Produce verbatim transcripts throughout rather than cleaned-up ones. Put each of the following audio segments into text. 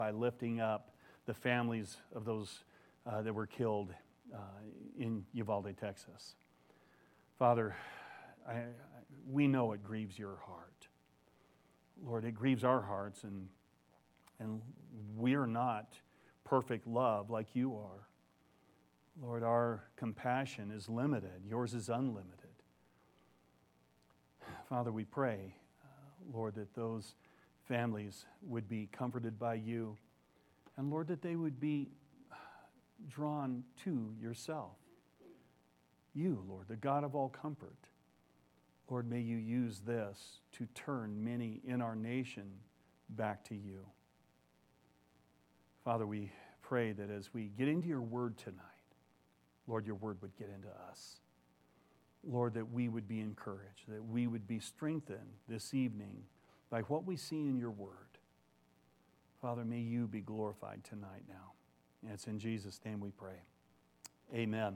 by lifting up the families of those uh, that were killed uh, in Uvalde, Texas. Father, I, I, we know it grieves your heart. Lord, it grieves our hearts, and, and we're not perfect love like you are. Lord, our compassion is limited. Yours is unlimited. Father, we pray, uh, Lord, that those families would be comforted by you, and Lord, that they would be drawn to yourself. You, Lord, the God of all comfort. Lord, may you use this to turn many in our nation back to you. Father, we pray that as we get into your word tonight, Lord, your word would get into us. Lord, that we would be encouraged, that we would be strengthened this evening by what we see in your word. Father, may you be glorified tonight now. And it's in Jesus' name we pray. Amen.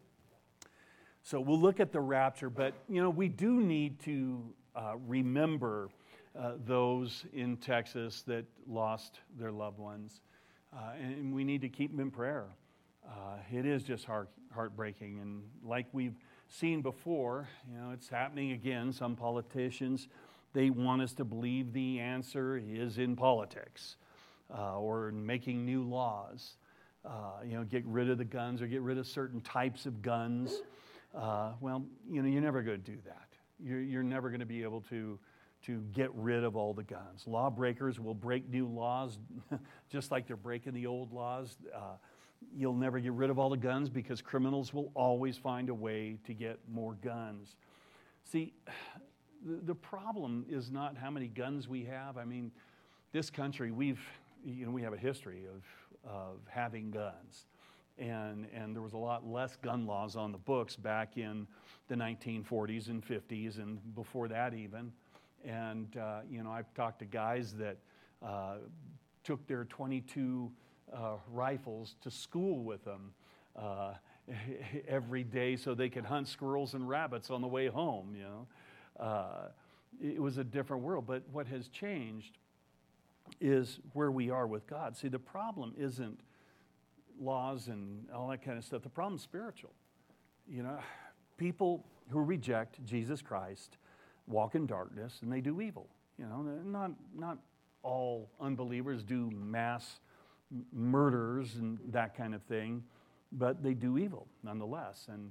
So we'll look at the rapture, but, you know, we do need to uh, remember uh, those in Texas that lost their loved ones. Uh, and we need to keep them in prayer. Uh, it is just heart, heartbreaking. And like we've seen before, you know, it's happening again. Some politicians, they want us to believe the answer is in politics uh, or in making new laws. Uh, you know, get rid of the guns or get rid of certain types of guns. Uh, well, you know, you're never going to do that. You're, you're never going to be able to, to get rid of all the guns. Lawbreakers will break new laws just like they're breaking the old laws. Uh, you'll never get rid of all the guns because criminals will always find a way to get more guns. See, the, the problem is not how many guns we have. I mean, this country, we've, you know, we have a history of, of having guns. And, and there was a lot less gun laws on the books back in the nineteen forties and fifties and before that even. And, uh, you know, I've talked to guys that uh, took their twenty-two uh, rifles to school with them uh, every day so they could hunt squirrels and rabbits on the way home, you know. Uh, it was a different world. But what has changed is where we are with God. See, the problem isn't laws and all that kind of stuff. The problem's spiritual. You know, people who reject Jesus Christ walk in darkness and they do evil. You know, not not all unbelievers do mass murders and that kind of thing, but they do evil nonetheless. And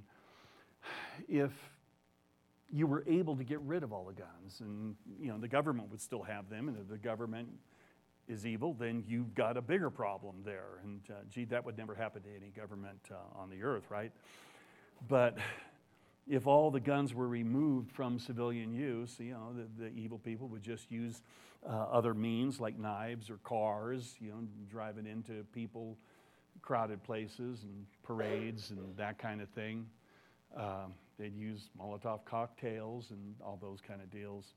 if you were able to get rid of all the guns, and you know the government would still have them, and if the government is evil, then you've got a bigger problem there. And uh, gee, that would never happen to any government uh, on the earth, right? But if all the guns were removed from civilian use, you know, the, the evil people would just use uh, other means like knives or cars, you know, driving into people, crowded places and parades and that kind of thing. Um, they'd use Molotov cocktails and all those kind of deals.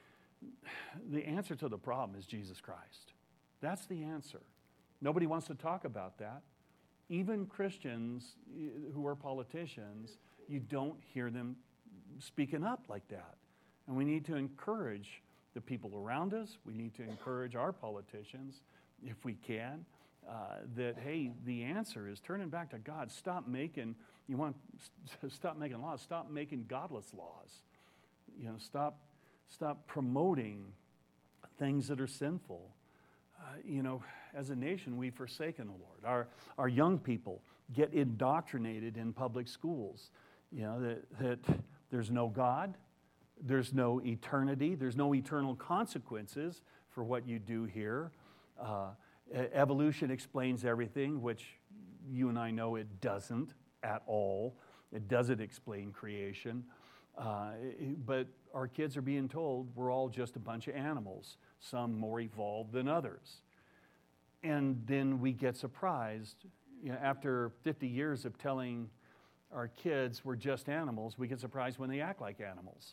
The answer to the problem is Jesus Christ. That's the answer. Nobody wants to talk about that. Even Christians who are politicians, you don't hear them speaking up like that. And we need to encourage the people around us. We need to encourage our politicians, if we can, uh, that, hey, the answer is turning back to God. Stop making, you want, stop making laws. Stop making godless laws. You know, stop, stop promoting things that are sinful. Uh, you know, as a nation, we've forsaken the Lord. Our, our young people get indoctrinated in public schools. You know, that, that there's no God, there's no eternity, there's no eternal consequences for what you do here. Uh, evolution explains everything, which you and I know it doesn't at all. It doesn't explain creation. Uh, but our kids are being told we're all just a bunch of animals, some more evolved than others. And then we get surprised, you know, after fifty years of telling our kids we're just animals, we get surprised when they act like animals.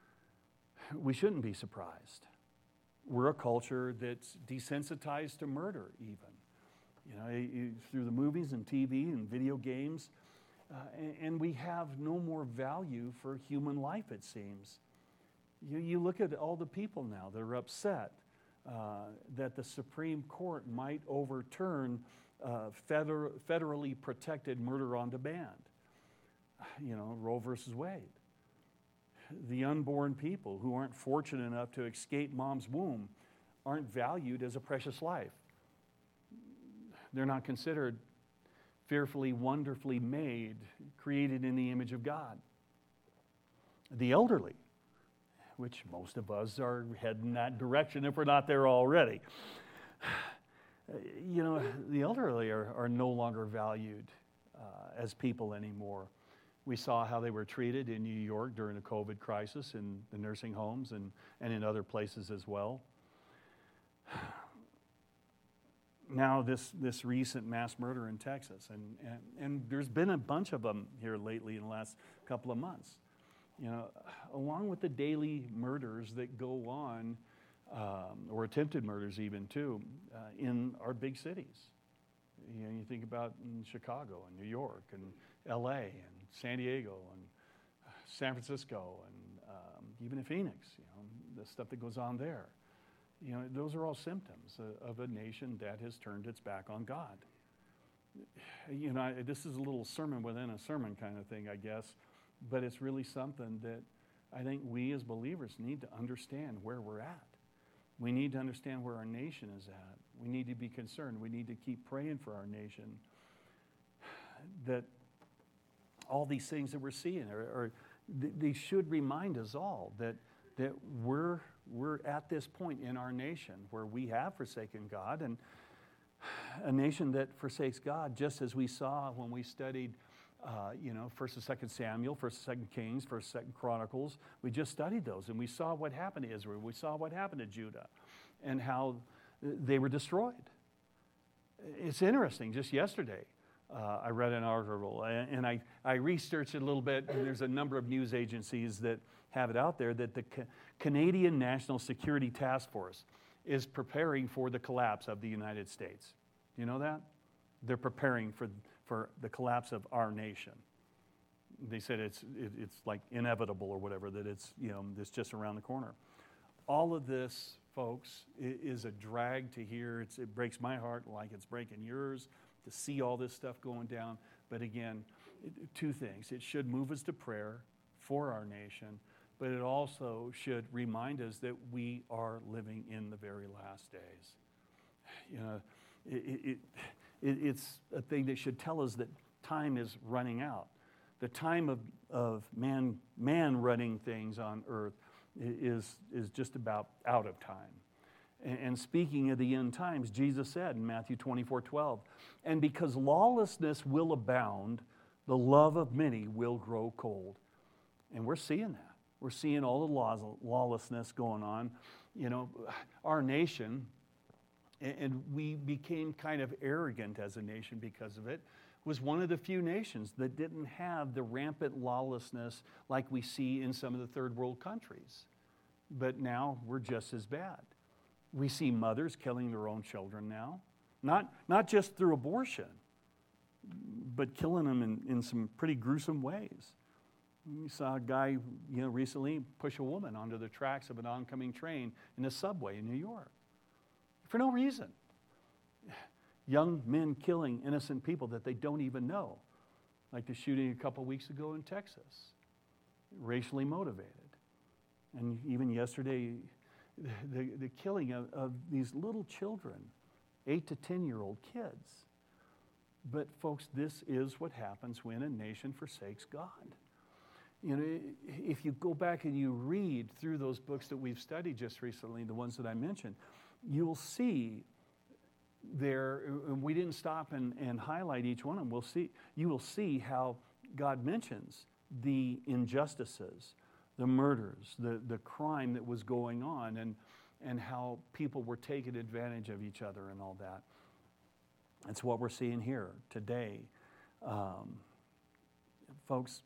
We shouldn't be surprised. We're a culture that's desensitized to murder even. You know, you, through the movies and T V and video games, uh, and, and we have no more value for human life, it seems. You, you look at all the people now that are upset uh, that the Supreme Court might overturn uh, feder- federally protected murder on demand. You know, Roe versus Wade. The unborn people who aren't fortunate enough to escape mom's womb aren't valued as a precious life. They're not considered fearfully, wonderfully made, created in the image of God. The elderly, which most of us are heading that direction if we're not there already. You know, the elderly are, are no longer valued uh, as people anymore. We saw how they were treated in New York during the COVID crisis in the nursing homes and, and in other places as well. Now this, this recent mass murder in Texas, and, and, and there's been a bunch of them here lately in the last couple of months. You know, along with the daily murders that go on, um, or attempted murders even too, uh, in our big cities. You know, you think about in Chicago and New York and L A and San Diego and San Francisco and um, even in Phoenix, you know, the stuff that goes on there. You know, those are all symptoms of a nation that has turned its back on God. You know, this is a little sermon within a sermon kind of thing, I guess, but it's really something that I think we as believers need to understand where we're at. We need to understand where our nation is at. We need to be concerned. We need to keep praying for our nation. That all these things that we're seeing are, are they should remind us all that that we're we're at this point in our nation where we have forsaken God, and a nation that forsakes God, just as we saw when we studied uh, you know, First and Second Samuel, First and Second Kings, First and Second Chronicles. We just studied those, and we saw what happened to Israel. We saw what happened to Judah, and how they were destroyed. It's interesting. Just yesterday, uh, I read an article, and I, I researched it a little bit, and there's a number of news agencies that have it out there that the Ca- Canadian National Security Task Force is preparing for the collapse of the United States. Do you know that? They're preparing for, for the collapse of our nation. They said it's, it, it's like inevitable or whatever, that it's, you know, it's just around the corner. All of this, folks, is a drag to hear. It's, it breaks my heart like it's breaking yours to see all this stuff going down. But again, it, two things. It should move us to prayer for our nation, but it also should remind us that we are living in the very last days. You know, it, it, it, it's a thing that should tell us that time is running out. The time of, of man, man running things on earth is, is just about out of time. And, and speaking of the end times, Jesus said in Matthew twenty-four twelve, and because lawlessness will abound, the love of many will grow cold. And we're seeing that. We're seeing all the laws, lawlessness going on. You know, our nation, and we became kind of arrogant as a nation because of it, was one of the few nations that didn't have the rampant lawlessness like we see in some of the third world countries. But now we're just as bad. We see mothers killing their own children now, not, not just through abortion, but killing them in, in some pretty gruesome ways. We saw a guy, you know, recently push a woman onto the tracks of an oncoming train in a subway in New York for no reason. Young men killing innocent people that they don't even know, like the shooting a couple weeks ago in Texas, racially motivated. And even yesterday, the, the killing of, of these little children, eight to ten-year-old kids. But folks, this is what happens when a nation forsakes God. You know, if you go back and you read through those books that we've studied just recently, the ones that I mentioned, you'll see there, and we didn't stop and, and highlight each one of them, we'll see, you will see how God mentions the injustices, the murders, the, the crime that was going on, and, and how people were taking advantage of each other and all that. That's what we're seeing here today. Um, folks,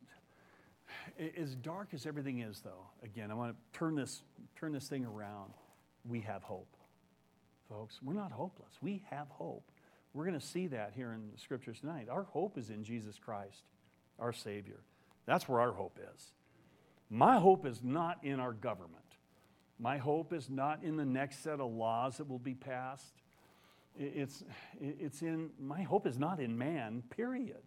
as dark as everything is, though, again, I want to turn this, turn this thing around. We have hope. Folks, we're not hopeless. We have hope. We're going to see that here in the Scriptures tonight. Our hope is in Jesus Christ, our Savior. That's where our hope is. My hope is not in our government. My hope is not in the next set of laws that will be passed. It's, it's in, my hope is not in man, period.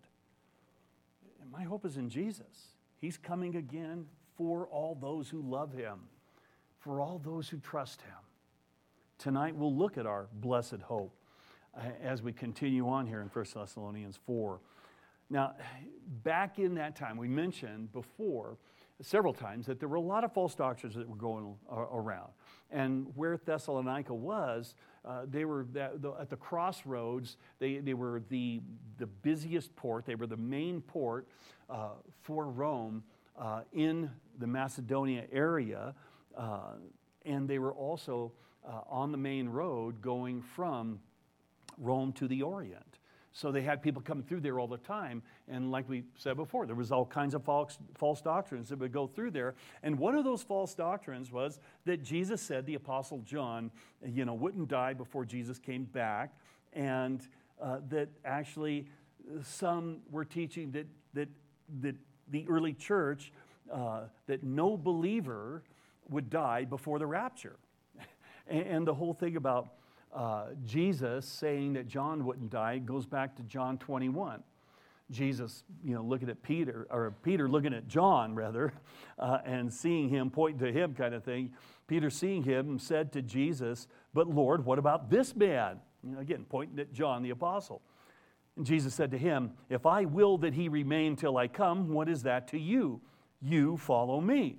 My hope is in Jesus. He's coming again for all those who love him, for all those who trust him. Tonight we'll look at our blessed hope uh, as we continue on here in First Thessalonians four. Now, back in that time, we mentioned before several times that there were a lot of false doctrines that were going around. And where Thessalonica was, uh, they were that, the, at the crossroads. They, they were the, the busiest port. They were the main port uh, for Rome uh, in the Macedonia area. Uh, and they were also uh, on the main road going from Rome to the Orient. So they had people coming through there all the time. And like we said before, there was all kinds of false, false doctrines that would go through there. And one of those false doctrines was that Jesus said the Apostle John, you know, wouldn't die before Jesus came back. And uh, that actually some were teaching that, that, that the early church, uh, that no believer would die before the rapture. and, and the whole thing about Uh, Jesus saying that John wouldn't die goes back to John twenty-one. Jesus, you know, looking at Peter, or Peter looking at John, rather, uh, and seeing him, pointing to him kind of thing. Peter seeing him said to Jesus, "But Lord, what about this man?" You know, again, pointing at John the apostle. And Jesus said to him, "If I will that he remain till I come, what is that to you? You follow me."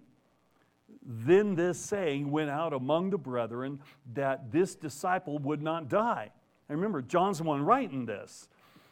Then this saying went out among the brethren that this disciple would not die. And remember, John's the one writing this.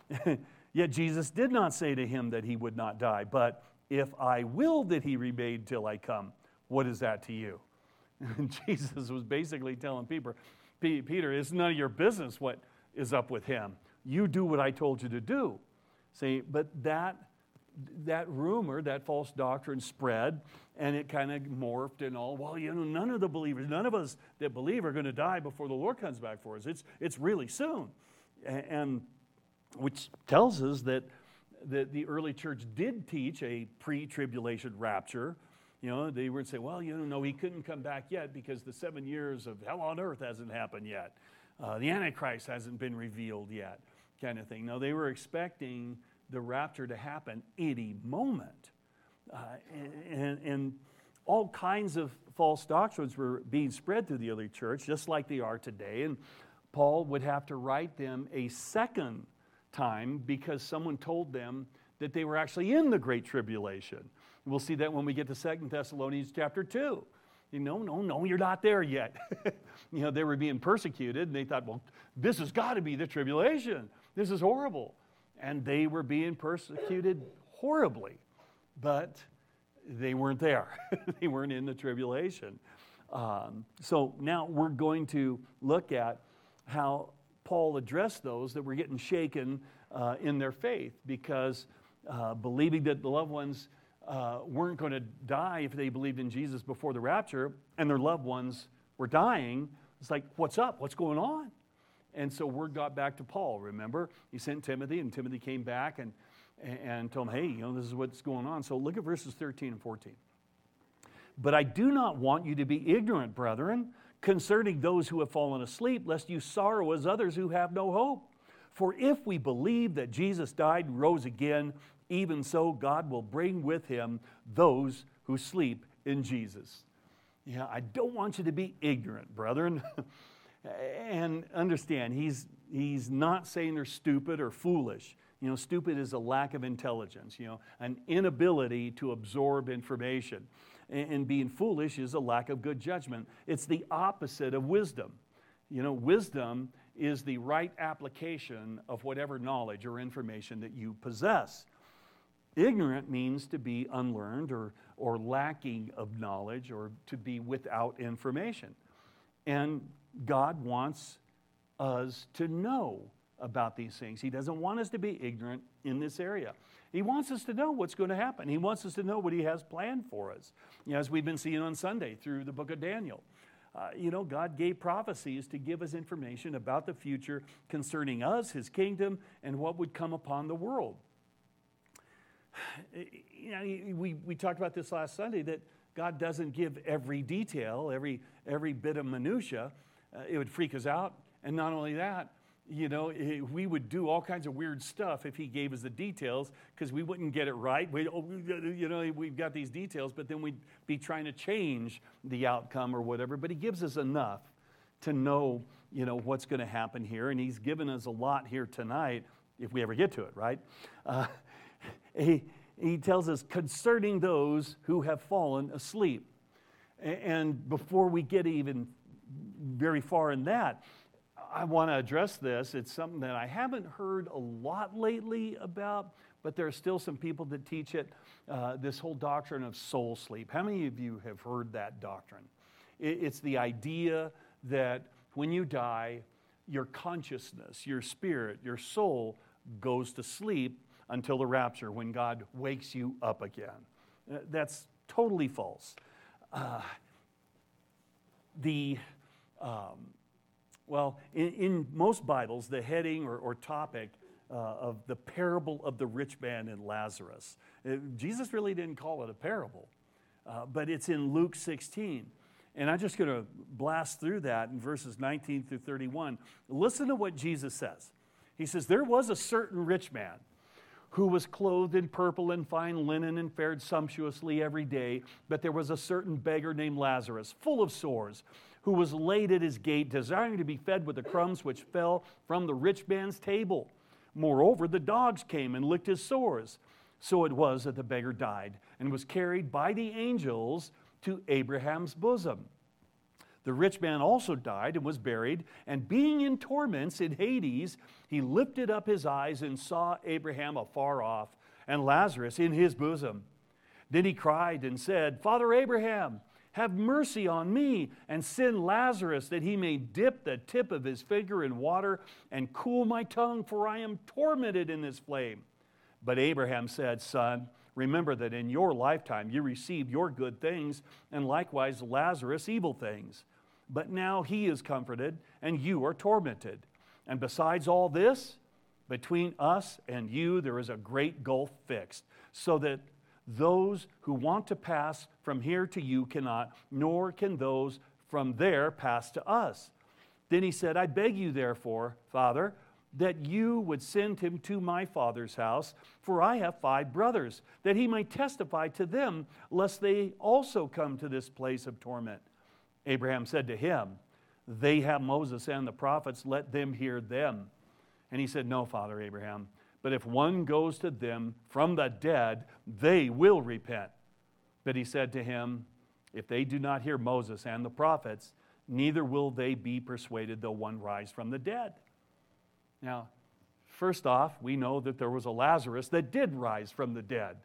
Yet Jesus did not say to him that he would not die, but if I will that he remain till I come, what is that to you? And Jesus was basically telling Peter, Peter, it's none of your business what is up with him. You do what I told you to do. See, but that that rumor, that false doctrine spread, and it kind of morphed and all, well, you know, none of the believers, none of us that believe are going to die before the Lord comes back for us. It's it's really soon. And, and which tells us that, that the early church did teach a pre-tribulation rapture. You know, they would say, well, you know, no, he couldn't come back yet because the seven years of hell on earth hasn't happened yet. Uh, the Antichrist hasn't been revealed yet, kind of thing. No, they were expecting the rapture to happen any moment. Uh, and, and all kinds of false doctrines were being spread through the early church, just like they are today. And Paul would have to write them a second time because someone told them that they were actually in the Great Tribulation. We'll see that when we get to Second Thessalonians chapter two. You know, no, no, you're not there yet. You know, they were being persecuted, and they thought, well, this has got to be the tribulation. This is horrible. And they were being persecuted horribly, but they weren't there. They weren't in the tribulation. Um, so now we're going to look at how Paul addressed those that were getting shaken uh, in their faith because uh, believing that the loved ones uh, weren't going to die if they believed in Jesus before the rapture, and their loved ones were dying. It's like, what's up? What's going on? And so word got back to Paul, remember? He sent Timothy, and Timothy came back and, and told him, hey, you know, this is what's going on. So look at verses thirteen and fourteen. But I do not want you to be ignorant, brethren, concerning those who have fallen asleep, lest you sorrow as others who have no hope. For if we believe that Jesus died and rose again, even so God will bring with him those who sleep in Jesus. Yeah, I don't want you to be ignorant, brethren. And understand, he's, he's not saying they're stupid or foolish. You know, stupid is a lack of intelligence, you know, an inability to absorb information. And, and being foolish is a lack of good judgment. It's the opposite of wisdom. You know, wisdom is the right application of whatever knowledge or information that you possess. Ignorant means to be unlearned or, or lacking of knowledge or to be without information. And God wants us to know about these things. He doesn't want us to be ignorant in this area. He wants us to know what's going to happen. He wants us to know what he has planned for us. You know, as we've been seeing on Sunday through the book of Daniel. Uh, you know, God gave prophecies to give us information about the future concerning us, his kingdom, and what would come upon the world. You know, we, we talked about this last Sunday, that God doesn't give every detail, every, every bit of minutia. Uh, it would freak us out. And not only that, you know, it, we would do all kinds of weird stuff if he gave us the details, because we wouldn't get it right. We, oh, you know, we've got these details, but then we'd be trying to change the outcome or whatever. But he gives us enough to know, you know, what's going to happen here. And he's given us a lot here tonight, if we ever get to it, right? Uh, he, he tells us concerning those who have fallen asleep. And before we get even very far in that, I want to address this. It's something that I haven't heard a lot lately about, but there are still some people that teach it, uh, this whole doctrine of soul sleep. How many of you have heard that doctrine? It's the idea that when you die, your consciousness, your spirit, your soul goes to sleep until the rapture, when God wakes you up again. Uh, that's totally false. Uh, the... Um, Well, in, in most Bibles, the heading or, or topic uh, of the parable of the rich man and Lazarus, uh, Jesus really didn't call it a parable, uh, but it's in Luke sixteen. And I'm just going to blast through that in verses nineteen through thirty-one. Listen to what Jesus says. He says, there was a certain rich man who was clothed in purple and fine linen and fared sumptuously every day, but there was a certain beggar named Lazarus, full of sores, who was laid at his gate, desiring to be fed with the crumbs which fell from the rich man's table. Moreover, the dogs came and licked his sores. So it was that the beggar died and was carried by the angels to Abraham's bosom. The rich man also died and was buried, and being in torments in Hades, he lifted up his eyes and saw Abraham afar off, and Lazarus in his bosom. Then he cried and said, Father Abraham, have mercy on me, and send Lazarus that he may dip the tip of his finger in water and cool my tongue, for I am tormented in this flame. But Abraham said, Son, remember that in your lifetime you received your good things, and likewise Lazarus evil things. But now he is comforted, and you are tormented. And besides all this, between us and you there is a great gulf fixed, so that those who want to pass from here to you cannot, nor can those from there pass to us. Then he said, I beg you therefore, Father, that you would send him to my father's house, for I have five brothers, that he might testify to them, lest they also come to this place of torment. Abraham said to him, They have Moses and the prophets, let them hear them. And he said, No, Father Abraham, but if one goes to them from the dead, they will repent. But he said to him, If they do not hear Moses and the prophets, neither will they be persuaded though one rise from the dead. Now, first off, we know that there was a Lazarus that did rise from the dead.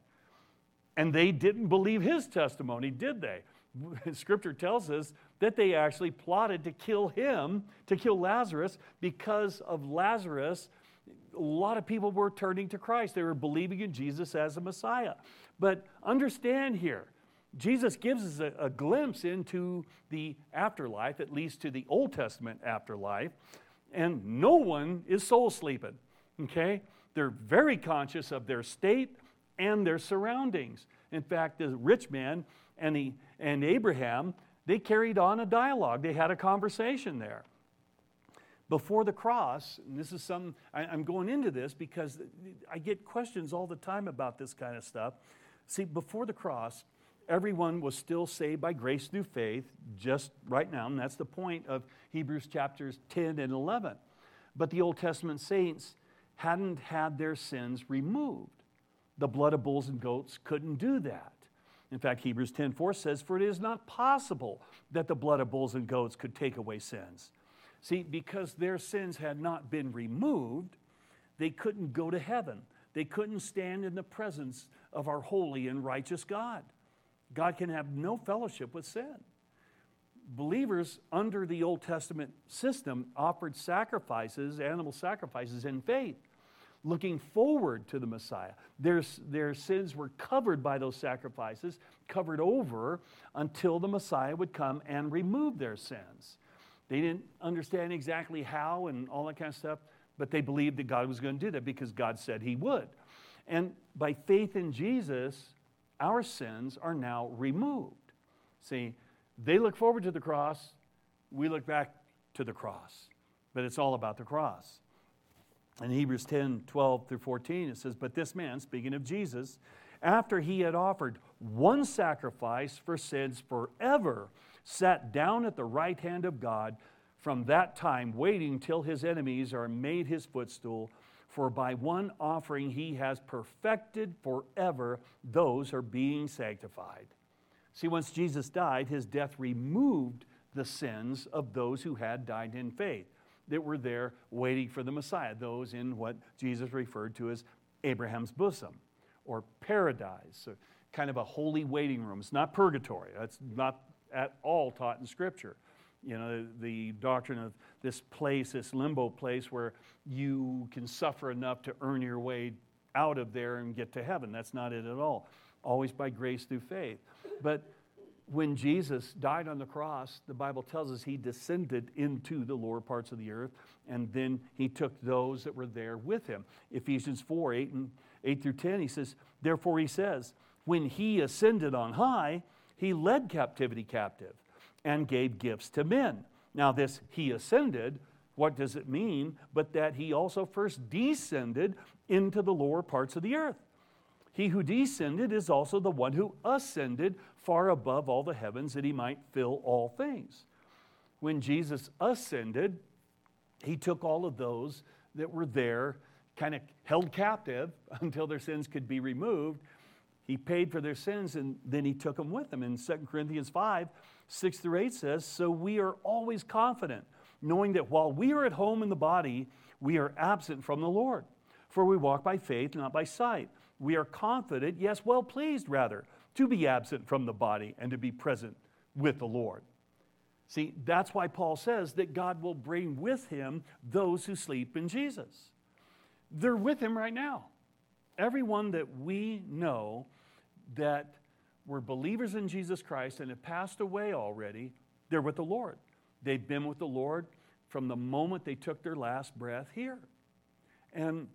And they didn't believe his testimony, did they? Scripture tells us that they actually plotted to kill him, to kill Lazarus, because of Lazarus. A lot of people were turning to Christ. They were believing in Jesus as a Messiah. But understand here, Jesus gives us a, a glimpse into the afterlife, at least to the Old Testament afterlife, and no one is soul sleeping, okay? They're very conscious of their state and their surroundings. In fact, the rich man and, the, and Abraham, they carried on a dialogue. They had a conversation there. Before the cross, and this is some, I, I'm going into this because I get questions all the time about this kind of stuff. See, before the cross, everyone was still saved by grace through faith, just right now, and that's the point of Hebrews chapters ten and eleven. But the Old Testament saints hadn't had their sins removed. The blood of bulls and goats couldn't do that. In fact, Hebrews ten four says, For it is not possible that the blood of bulls and goats could take away sins. See, because their sins had not been removed, they couldn't go to heaven. They couldn't stand in the presence of our holy and righteous God. God can have no fellowship with sin. Believers under the Old Testament system offered sacrifices, animal sacrifices in faith, looking forward to the Messiah. Their, their sins were covered by those sacrifices, covered over until the Messiah would come and remove their sins. They didn't understand exactly how and all that kind of stuff, but they believed that God was going to do that because God said he would. And by faith in Jesus, our sins are now removed. See, they look forward to the cross. We look back to the cross. But it's all about the cross. In Hebrews ten, twelve through fourteen, it says, but this man, speaking of Jesus, after he had offered one sacrifice for sins forever, sat down at the right hand of God, from that time waiting till his enemies are made his footstool. For by one offering he has perfected forever those who are being sanctified. See, once Jesus died, his death removed the sins of those who had died in faith, that were there waiting for the Messiah, those in what Jesus referred to as Abraham's bosom, or paradise, so kind of a holy waiting room. It's not purgatory. That's not at all taught in Scripture. You know, the doctrine of this place, this limbo place where you can suffer enough to earn your way out of there and get to heaven. That's not it at all. Always by grace through faith. But when Jesus died on the cross, the Bible tells us he descended into the lower parts of the earth, and then he took those that were there with him. Ephesians four, eight, and, eight through ten, he says, therefore he says, when he ascended on high, he led captivity captive and gave gifts to men. Now this he ascended, what does it mean? But that he also first descended into the lower parts of the earth. He who descended is also the one who ascended far above all the heavens, that he might fill all things. When Jesus ascended, he took all of those that were there, kind of held captive until their sins could be removed. He paid for their sins, and then he took them with him. In Second Corinthians five, six through eight says, so we are always confident, knowing that while we are at home in the body, we are absent from the Lord. For we walk by faith, not by sight. We are confident, yes, well pleased rather, to be absent from the body and to be present with the Lord. See, that's why Paul says that God will bring with him those who sleep in Jesus. They're with him right now. Everyone that we know that were believers in Jesus Christ and have passed away already, they're with the Lord. They've been with the Lord from the moment they took their last breath here. And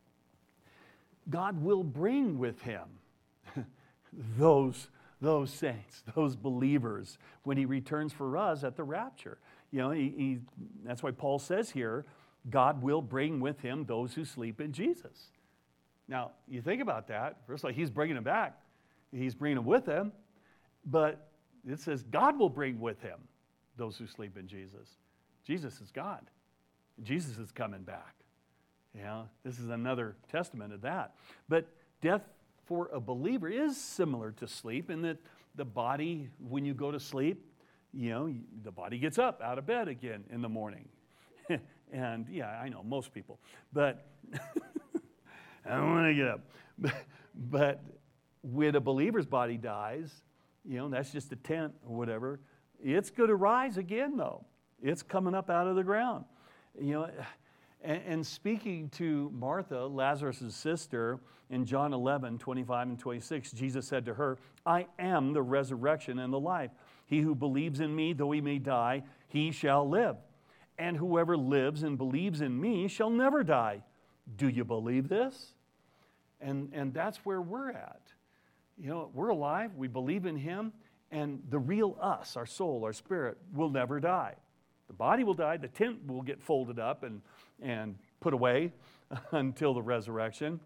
God will bring with him those, those saints, those believers, when he returns for us at the rapture. You know, he, he, that's why Paul says here, God will bring with him those who sleep in Jesus. Now, you think about that. First of all, he's bringing them back. He's bringing them with him. But it says God will bring with him those who sleep in Jesus. Jesus is God. Jesus is coming back. You know, this is another testament of that. But death for a believer is similar to sleep in that the body, when you go to sleep, you know, the body gets up out of bed again in the morning. And yeah, I know, most people. But I don't want to get up. But, but when a believer's body dies, you know, that's just a tent or whatever, it's going to rise again, though. It's coming up out of the ground. You know, and, and speaking to Martha, Lazarus' sister, in John eleven, twenty-five and twenty-six, Jesus said to her, I am the resurrection and the life. He who believes in me, though he may die, he shall live. And whoever lives and believes in me shall never die. Do you believe this? And, and that's where we're at. You know, we're alive, we believe in him, and the real us, our soul, our spirit, will never die. The body will die, the tent will get folded up and, and put away until the resurrection.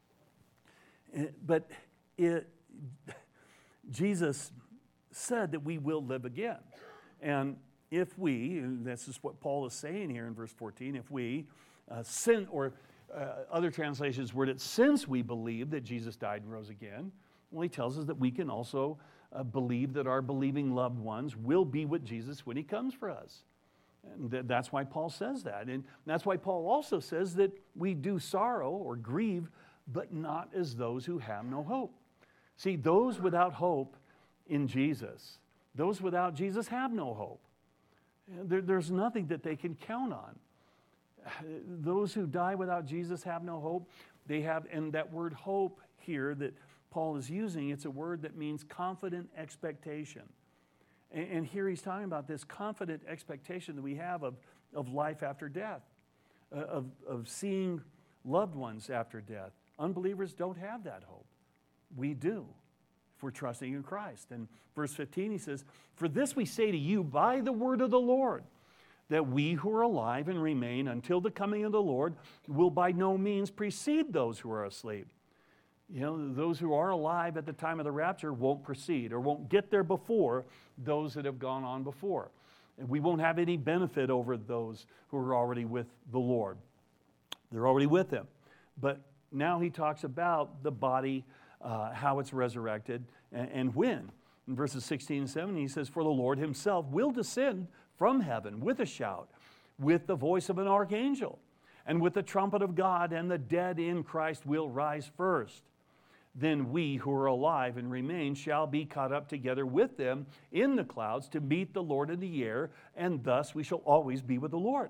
But it, Jesus said that we will live again. And if we, and this is what Paul is saying here in verse fourteen, if we uh, sin, or uh, other translations word it, since we believe that Jesus died and rose again, well, he tells us that we can also uh, believe that our believing loved ones will be with Jesus when he comes for us. And th- that's why Paul says that. And that's why Paul also says that we do sorrow or grieve, but not as those who have no hope. See, those without hope in Jesus, those without Jesus have no hope. There, there's nothing that they can count on. Those who die without Jesus have no hope. They have, and that word hope here that Paul is using, it's a word that means confident expectation. And, and here he's talking about this confident expectation that we have of, of life after death, uh, of, of seeing loved ones after death. Unbelievers don't have that hope. We do. we're trusting in Christ. And verse fifteen, he says, "For this we say to you by the word of the Lord, that we who are alive and remain until the coming of the Lord will by no means precede those who are asleep." You know, those who are alive at the time of the rapture won't precede or won't get there before those that have gone on before. And we won't have any benefit over those who are already with the Lord. They're already with Him. But now he talks about the body, uh, how it's resurrected, and, and when. In verses sixteen and seventeen, he says, "For the Lord Himself will descend from heaven with a shout, with the voice of an archangel, and with the trumpet of God, and the dead in Christ will rise first. Then we who are alive and remain shall be caught up together with them in the clouds to meet the Lord in the air, and thus we shall always be with the Lord."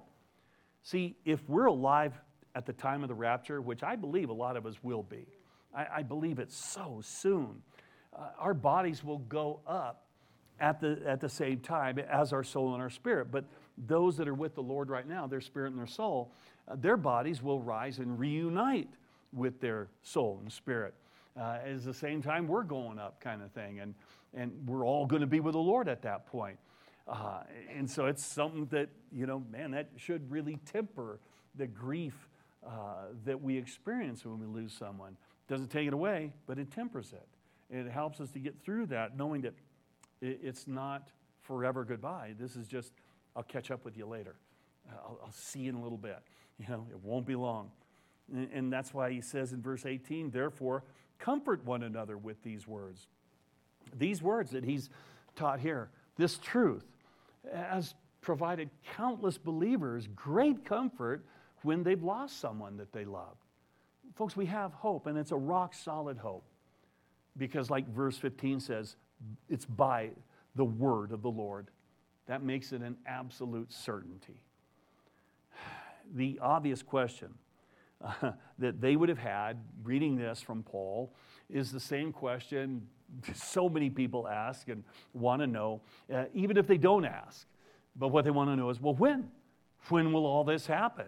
See, if we're alive at the time of the rapture, which I believe a lot of us will be, I, I believe it's so soon, uh, our bodies will go up at the, at the same time as our soul and our spirit. But those that are with the Lord right now, their spirit and their soul, uh, their bodies will rise and reunite with their soul and spirit. Uh, at the same time we're going up, kind of thing. And, and we're all going to be with the Lord at that point. Uh, and so it's something that, you know, man, that should really temper the grief uh, that we experience when we lose someone. Doesn't take it away, but it tempers it. It helps us to get through that, knowing that it, it's not forever goodbye. This is just, I'll catch up with you later. I'll, I'll see you in a little bit. You know, it won't be long. And, and that's why he says in verse eighteen, "Therefore, comfort one another with these words." These words that he's taught here, this truth, has provided countless believers great comfort when they've lost someone that they loved. Folks, we have hope, and it's a rock-solid hope. Because like verse fifteen says, it's by the word of the Lord. That makes it an absolute certainty. The obvious question uh, that they would have had reading this from Paul is the same question so many people ask and want to know, uh, even if they don't ask. But what they want to know is, well, when? When will all this happen?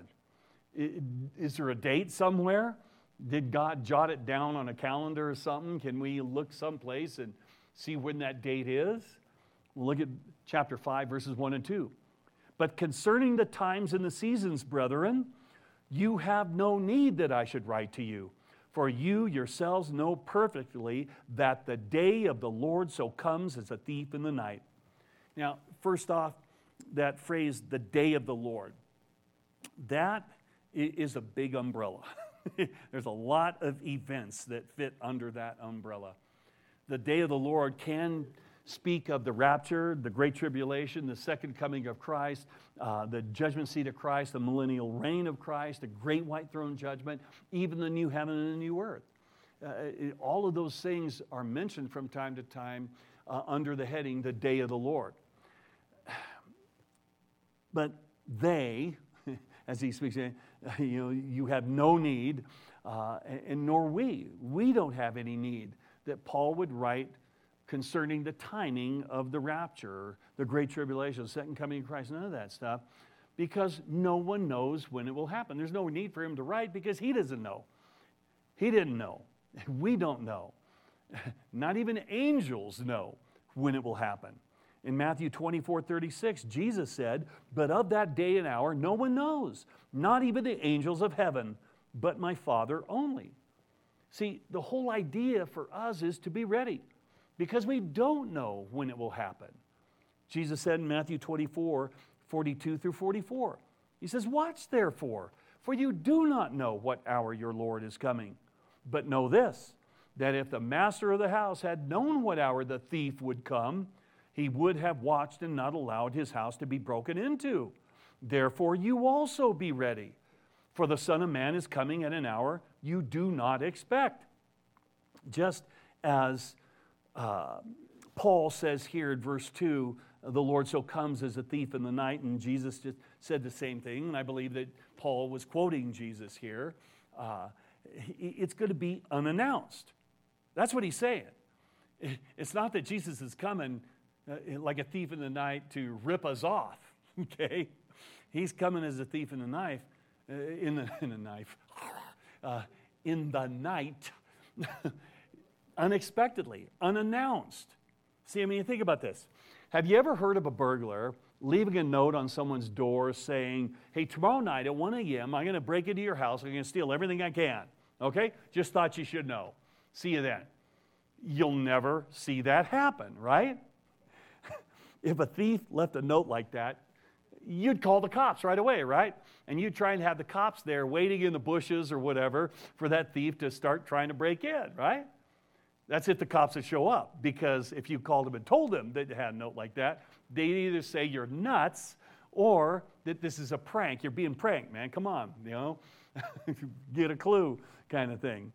Is there a date somewhere? Did God jot it down on a calendar or something? Can we look someplace and see when that date is? We'll look at chapter five, verses one and two. "But concerning the times and the seasons, brethren, you have no need that I should write to you. For you yourselves know perfectly that the day of the Lord so comes as a thief in the night." Now, first off, that phrase, the day of the Lord, that is a big umbrella. There's a lot of events that fit under that umbrella. The day of the Lord can speak of the rapture, the great tribulation, the second coming of Christ, uh, the judgment seat of Christ, the millennial reign of Christ, the great white throne judgment, even the new heaven and the new earth. Uh, it, all of those things are mentioned from time to time uh, under the heading, the day of the Lord. But they, as he speaks, you know, you have no need, uh, and nor we. We don't have any need that Paul would write concerning the timing of the rapture, the great tribulation, the second coming of Christ, none of that stuff, because no one knows when it will happen. There's no need for him to write because he doesn't know. He didn't know. We don't know. Not even angels know when it will happen. In Matthew twenty-four thirty-six, Jesus said, "But of that day and hour no one knows, not even the angels of heaven, but my Father only." See, the whole idea for us is to be ready, because we don't know when it will happen. Jesus said in Matthew twenty-four forty-two through forty-four, he says, "Watch therefore, for you do not know what hour your Lord is coming. But know this, that if the master of the house had known what hour the thief would come, he would have watched and not allowed his house to be broken into. Therefore you also be ready, for the Son of Man is coming at an hour you do not expect." Just as uh, Paul says here in verse two, the Lord so comes as a thief in the night, and Jesus just said the same thing, and I believe that Paul was quoting Jesus here. Uh, it's going to be unannounced. That's what he's saying. It's not that Jesus is coming uh, like a thief in the night to rip us off, okay? He's coming as a thief in the knife, uh, in the in the knife, uh, in the night, unexpectedly, unannounced. See, I mean, think about this. Have you ever heard of a burglar leaving a note on someone's door saying, hey, tomorrow night at one a.m., I'm going to break into your house. I'm going to steal everything I can. Okay? Just thought you should know. See you then. You'll never see that happen, right? If a thief left a note like that, you'd call the cops right away, right? And you'd try and have the cops there waiting in the bushes or whatever for that thief to start trying to break in, right? That's if the cops would show up, because if you called them and told them that they had a note like that, they'd either say you're nuts or that this is a prank. You're being pranked, man. Come on, you know, get a clue kind of thing.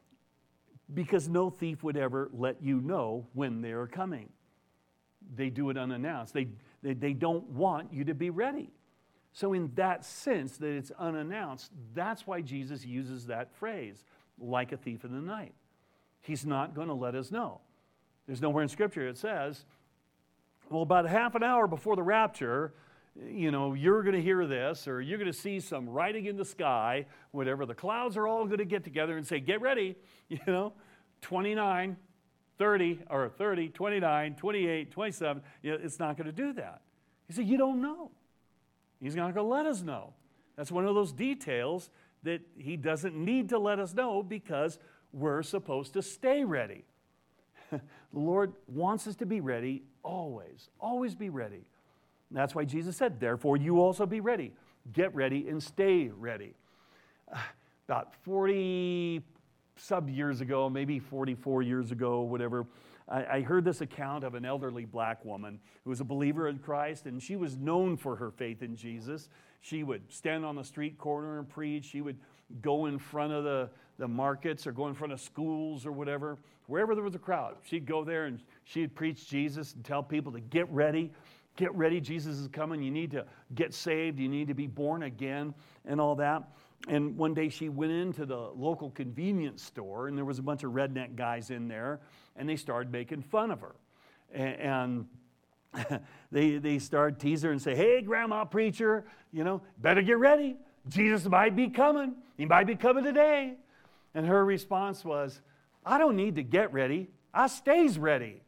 Because no thief would ever let you know when they're coming. They do it unannounced. They, they, they don't want you to be ready. So in that sense that it's unannounced, that's why Jesus uses that phrase, like a thief in the night. He's not going to let us know. There's nowhere in Scripture it says, well, about half an hour before the rapture, you know, you're going to hear this, or you're going to see some writing in the sky, whatever. The clouds are all going to get together and say, get ready, you know, twenty-nine, thirty, or thirty, twenty-nine, twenty-eight, twenty-seven. You know, it's not going to do that. He said, you don't know. He's not going to let us know. That's one of those details that he doesn't need to let us know, because we're supposed to stay ready. The Lord wants us to be ready always. Always be ready. And that's why Jesus said, therefore you also be ready. Get ready and stay ready. Uh, about forty sub years ago, maybe forty-four years ago, whatever, I, I heard this account of an elderly black woman who was a believer in Christ, and she was known for her faith in Jesus. She would stand on the street corner and preach. She would go in front of the, the markets, or go in front of schools or whatever. Wherever there was a crowd, she'd go there and she'd preach Jesus and tell people to get ready. Get ready, Jesus is coming. You need to get saved. You need to be born again and all that. And one day she went into the local convenience store, and there was a bunch of redneck guys in there, and they started making fun of her. And, and they, they started teasing her and say, hey, grandma preacher, you know, better get ready. Jesus might be coming. He might be coming today. And her response was, I don't need to get ready. I stays ready.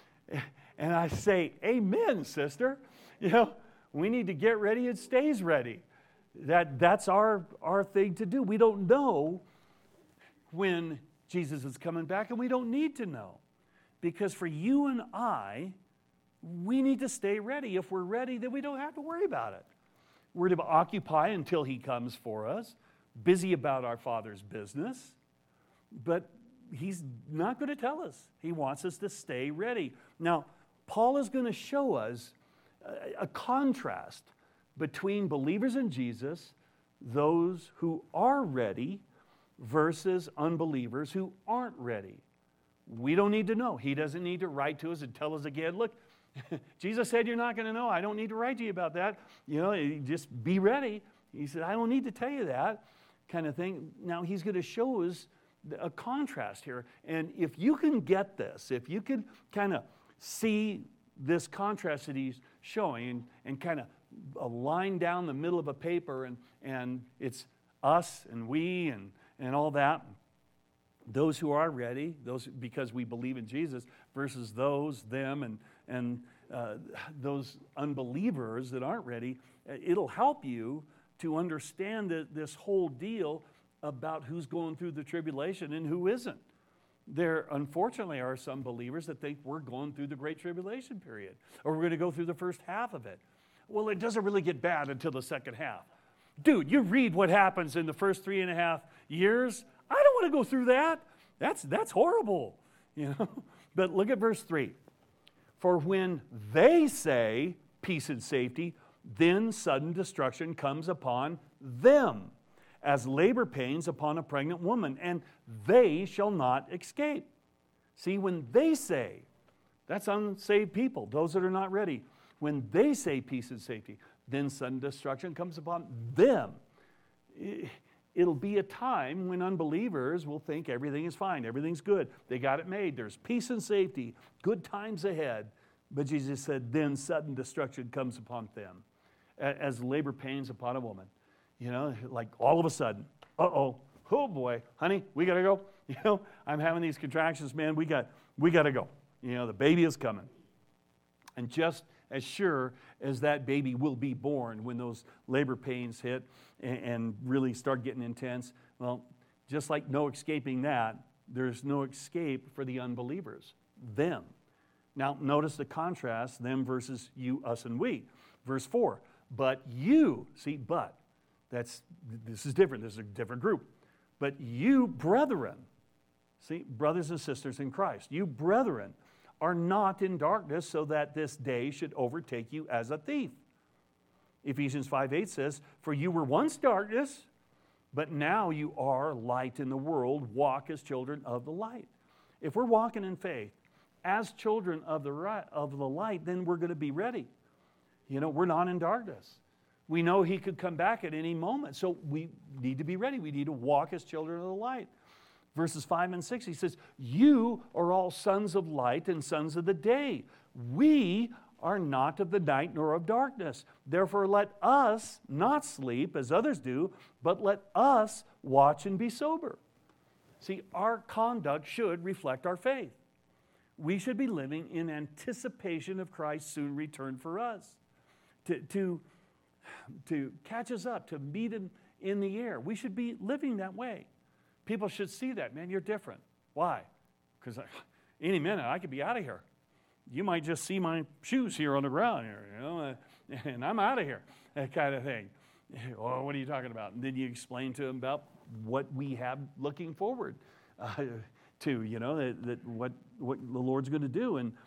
And I say, amen, sister. You know, we need to get ready and stays ready. That, that's our, our thing to do. We don't know when Jesus is coming back, and we don't need to know. Because for you and I, we need to stay ready. If we're ready, then we don't have to worry about it. We're to occupy until he comes for us, busy about our Father's business. But he's not going to tell us. He wants us to stay ready. Now, Paul is going to show us a, a contrast between believers in Jesus, those who are ready, versus unbelievers who aren't ready. We don't need to know. He doesn't need to write to us and tell us again, look, Jesus said you're not going to know. I don't need to write to you about that. You know, just be ready. He said, I don't need to tell you that kind of thing. Now, he's going to show us a contrast here. And if you can get this, if you can kind of see this contrast that he's showing, and, and kind of a line down the middle of a paper, and, and it's us and we and, and all that, those who are ready, those because we believe in Jesus, versus those, them, and, and uh, those unbelievers that aren't ready, it'll help you to understand the, this whole deal about who's going through the tribulation and who isn't. There, unfortunately, are some believers that think we're going through the Great Tribulation period, or we're going to go through the first half of it. Well, it doesn't really get bad until the second half. Dude, you read what happens in the first three and a half years. I don't want to go through that. That's, that's horrible, you know. But look at verse three. For when they say peace and safety, then sudden destruction comes upon them, as labor pains upon a pregnant woman, and they shall not escape. See, when they say, that's unsaved people, those that are not ready. When they say peace and safety, then sudden destruction comes upon them. It'll be a time when unbelievers will think everything is fine, everything's good. They got it made. There's peace and safety, good times ahead. But Jesus said, then sudden destruction comes upon them, as labor pains upon a woman. You know, like all of a sudden, uh-oh, oh boy, honey, we got to go. you know, I'm having these contractions, man, we got, we got to go. You know, the baby is coming. And just as sure as that baby will be born when those labor pains hit and, and really start getting intense, well, just like no escaping that, there's no escape for the unbelievers, them. Now, notice the contrast, them versus you, us, and we. Verse four, but you, see, but, that's, this is different, this is a different group. But you, brethren, see, brothers and sisters in Christ, you, brethren, are not in darkness so that this day should overtake you as a thief. Ephesians five eight says, for you were once darkness, but now you are light in the world. Walk as children of the light. If we're walking in faith as children of the, right, of the light, then we're going to be ready. You know, we're not in darkness. We know He could come back at any moment, so we need to be ready. We need to walk as children of the light. Verses five and six, he says, you are all sons of light and sons of the day. We are not of the night nor of darkness. Therefore let us not sleep as others do, but let us watch and be sober. See, our conduct should reflect our faith. We should be living in anticipation of Christ's soon return for us, to, to, to catch us up, to meet Him in the air. We should be living that way. People should see that, man, you're different. Why? Because any minute I could be out of here. You might just see my shoes here on the ground here, you know, uh, and I'm out of here, that kind of thing. Oh, what are you talking about? And then you explain to them about what we have looking forward uh, to, you know, that, that what, what the Lord's going to do. And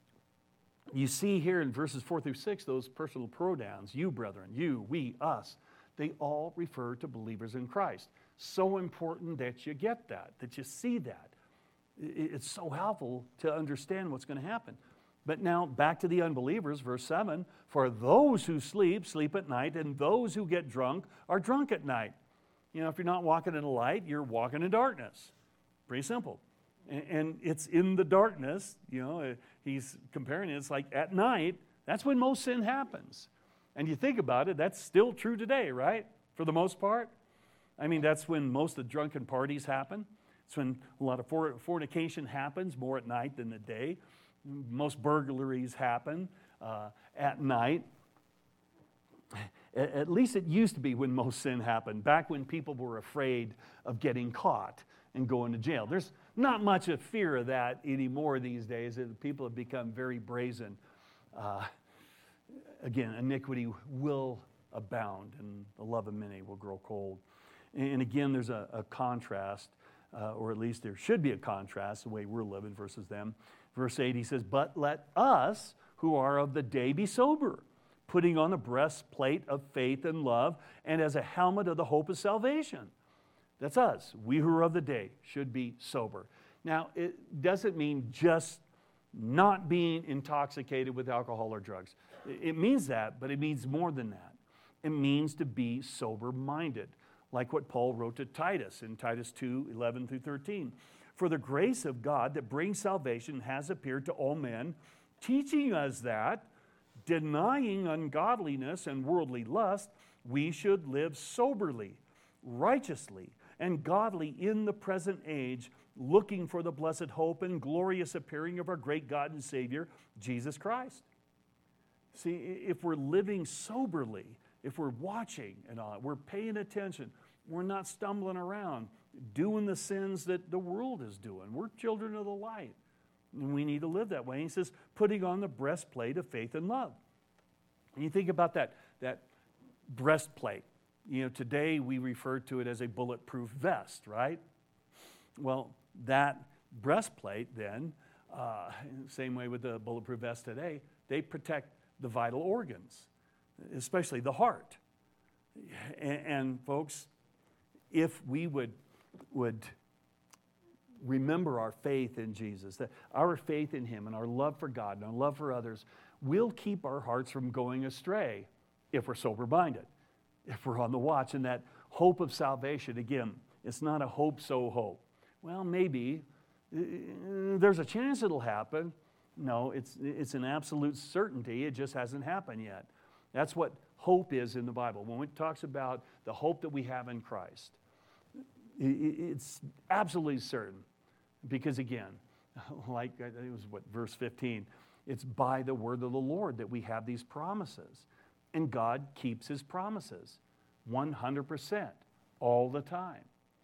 you see here in verses four through six, those personal pronouns, you, brethren, you, we, us, they all refer to believers in Christ. So important that you get that, that you see that. It's so helpful to understand what's going to happen. But now back to the unbelievers, verse seven, for those who sleep, sleep at night, and those who get drunk are drunk at night. You know, if you're not walking in the light, you're walking in darkness. Pretty simple. And it's in the darkness, you know, he's comparing it, it's like at night, that's when most sin happens. And you think about it, that's still true today, right? For the most part. I mean, that's when most of the drunken parties happen. It's when a lot of fornication happens, more at night than the day. Most burglaries happen uh, at night. At least it used to be when most sin happened, back when people were afraid of getting caught and going to jail. There's not much of fear of that anymore these days. People have become very brazen. Uh, again, iniquity will abound, and the love of many will grow cold. And again, there's a, a contrast, uh, or at least there should be a contrast, the way we're living versus them. Verse eight, he says, but let us who are of the day be sober, putting on the breastplate of faith and love, and as a helmet of the hope of salvation. That's us. We who are of the day should be sober. Now, it doesn't mean just not being intoxicated with alcohol or drugs. It means that, but it means more than that. It means to be sober-minded, like what Paul wrote to Titus in Titus two, eleven through thirteen. For the grace of God that brings salvation has appeared to all men, teaching us that, denying ungodliness and worldly lust, we should live soberly, righteously, and godly in the present age, looking for the blessed hope and glorious appearing of our great God and Savior, Jesus Christ. See, if we're living soberly, if we're watching and all, we're paying attention, we're not stumbling around, doing the sins that the world is doing. We're children of the light, and we need to live that way. He says, putting on the breastplate of faith and love. And you think about that, that breastplate. You know, today we refer to it as a bulletproof vest, right? Well, that breastplate then, uh, same way with the bulletproof vest today, they protect the vital organs, especially the heart. And, and folks, if we would, would remember our faith in Jesus, that our faith in Him and our love for God and our love for others will keep our hearts from going astray if we're sober-minded, if we're on the watch. And that hope of salvation, again, it's not a hope so hope. Well, maybe. There's a chance it'll happen. No, it's, it's an absolute certainty. It just hasn't happened yet. That's what hope is in the Bible. When it talks about the hope that we have in Christ, It's absolutely certain. Because again, like it was what, verse fifteen, it's by the word of the Lord that we have these promises. And God keeps his promises one hundred percent all the time.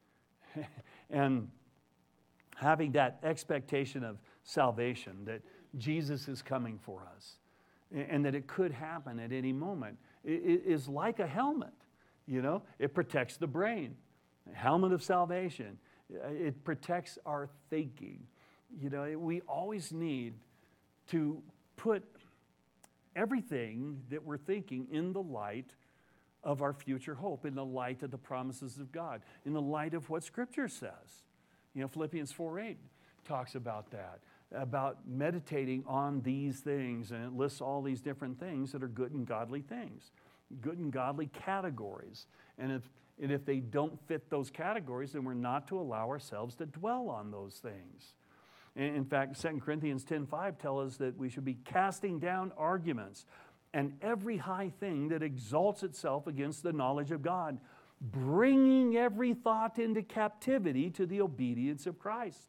And having that expectation of salvation, that Jesus is coming for us, and that it could happen at any moment, is like a helmet. You know, it protects the brain. A helmet of salvation. It protects our thinking. You know, we always need to put everything that we're thinking in the light of our future hope, in the light of the promises of God, in the light of what Scripture says. You know, Philippians four eight talks about that, about meditating on these things, and it lists all these different things that are good and godly things, good and godly categories. And if, and if they don't fit those categories, then we're not to allow ourselves to dwell on those things. And in fact, Second Corinthians ten five tells us that we should be casting down arguments and every high thing that exalts itself against the knowledge of God, bringing every thought into captivity to the obedience of Christ.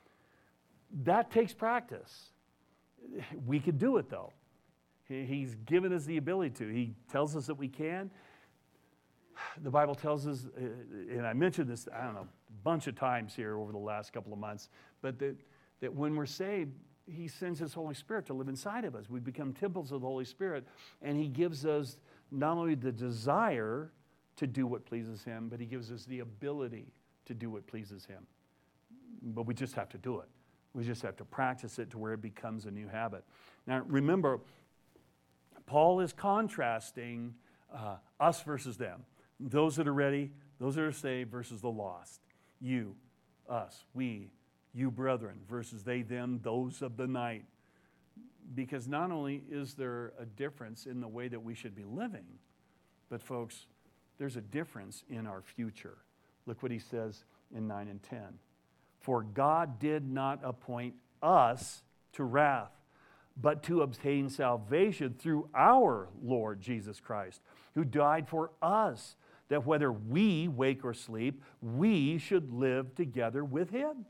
That takes practice. We could do it, though. He's given us the ability to. He tells us that we can. The Bible tells us, and I mentioned this, I don't know, a bunch of times here over the last couple of months, but that, that when we're saved, he sends his Holy Spirit to live inside of us. We become temples of the Holy Spirit, and he gives us not only the desire to do what pleases him, but he gives us the ability to do what pleases him. But we just have to do it. We just have to practice it to where it becomes a new habit. Now, remember, Paul is contrasting uh, us versus them. Those that are ready, those that are saved versus the lost. You, us, we, you brethren versus they, them, those of the night. Because not only is there a difference in the way that we should be living, but folks, there's a difference in our future. Look what he says in nine and ten. For God did not appoint us to wrath, but to obtain salvation through our Lord Jesus Christ, who died for us, that whether we wake or sleep, we should live together with him.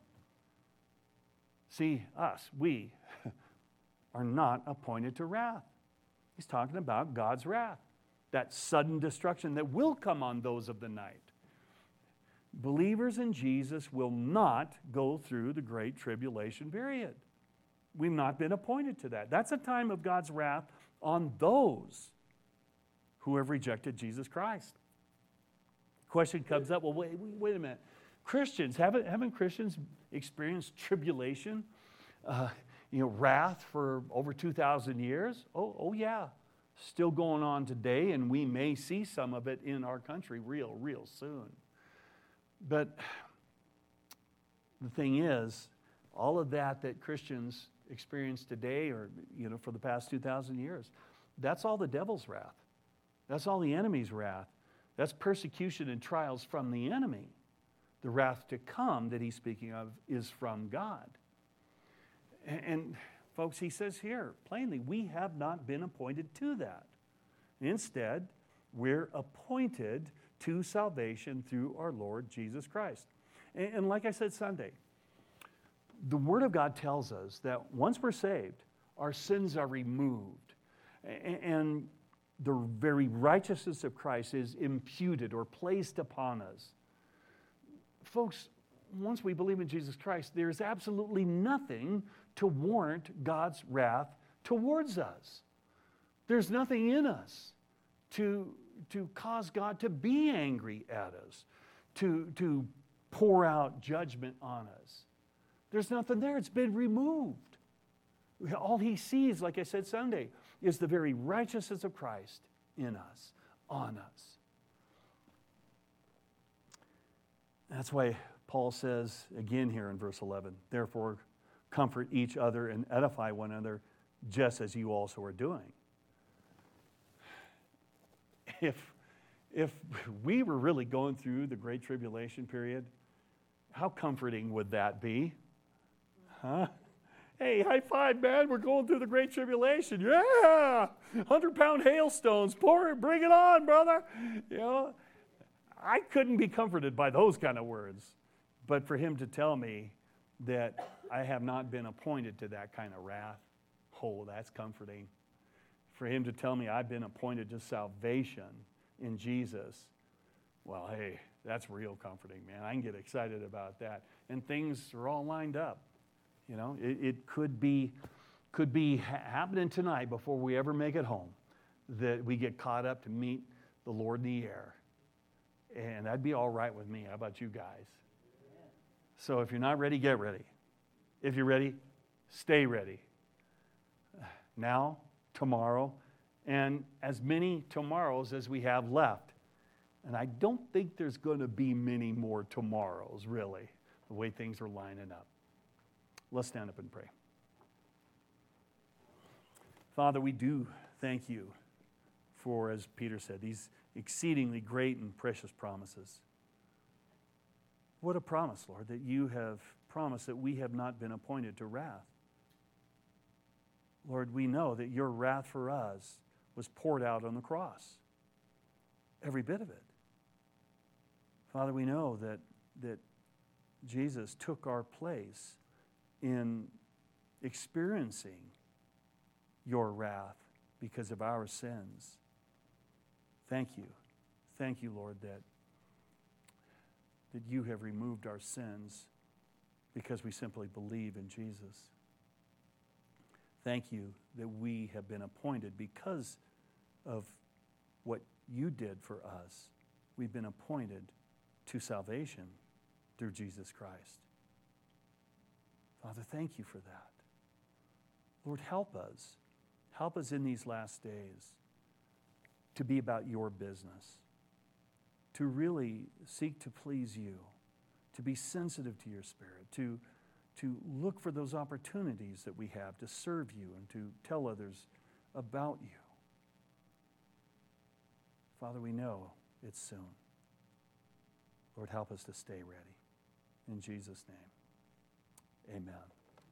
See, us, we, are not appointed to wrath. He's talking about God's wrath, that sudden destruction that will come on those of the night. Believers in Jesus will not go through the great tribulation period. We've not been appointed to that. That's a time of God's wrath on those who have rejected Jesus Christ. Question comes up, well, wait, wait a minute. Christians, haven't, haven't Christians experienced tribulation, uh, you know, wrath for over two thousand years? Oh, oh yeah, still going on today, and we may see some of it in our country real, real soon. But the thing is, all of that that Christians experience today or, you know, for the past two thousand years, that's all the devil's wrath. That's all the enemy's wrath. That's persecution and trials from the enemy. The wrath to come that he's speaking of is from God. And, and folks, he says here plainly, we have not been appointed to that. Instead, we're appointed to salvation through our Lord Jesus Christ. And, and like I said Sunday, the Word of God tells us that once we're saved, our sins are removed. And, and the very righteousness of Christ is imputed or placed upon us. Folks, once we believe in Jesus Christ, there's absolutely nothing to warrant God's wrath towards us. There's nothing in us to, to cause God to be angry at us, to, to pour out judgment on us. There's nothing there. It's been removed. All he sees, like I said Sunday, is the very righteousness of Christ in us, on us. That's why Paul says again here in verse eleven, therefore comfort each other and edify one another just as you also are doing. If, if we were really going through the Great Tribulation period, how comforting would that be? Huh? Hey, high five, man. We're going through the Great Tribulation. Yeah! one hundred pound hailstones. Pour it, bring it on, brother. You know, I couldn't be comforted by those kind of words. But for him to tell me that I have not been appointed to that kind of wrath, oh, that's comforting. For him to tell me I've been appointed to salvation in Jesus, well, hey, that's real comforting, man. I can get excited about that. And things are all lined up. You know, it, it could be, could be ha- happening tonight before we ever make it home, that we get caught up to meet the Lord in the air. And that'd be all right with me. How about you guys? So if you're not ready, get ready. If you're ready, stay ready. Now, tomorrow, and as many tomorrows as we have left. And I don't think there's going to be many more tomorrows, really, the way things are lining up. Let's stand up and pray. Father, we do thank you for, as Peter said, these exceedingly great and precious promises. What a promise, Lord, that you have promised that we have not been appointed to wrath. Lord, we know that your wrath for us was poured out on the cross. Every bit of it. Father, we know that, that Jesus took our place in experiencing your wrath because of our sins. Thank you. Thank you, Lord, that, that you have removed our sins because we simply believe in Jesus. Thank you that we have been appointed because of what you did for us. We've been appointed to salvation through Jesus Christ. Father, thank you for that. Lord, help us. Help us in these last days to be about your business, to really seek to please you, to be sensitive to your Spirit, to, to look for those opportunities that we have to serve you and to tell others about you. Father, we know it's soon. Lord, help us to stay ready. In Jesus' name, amen.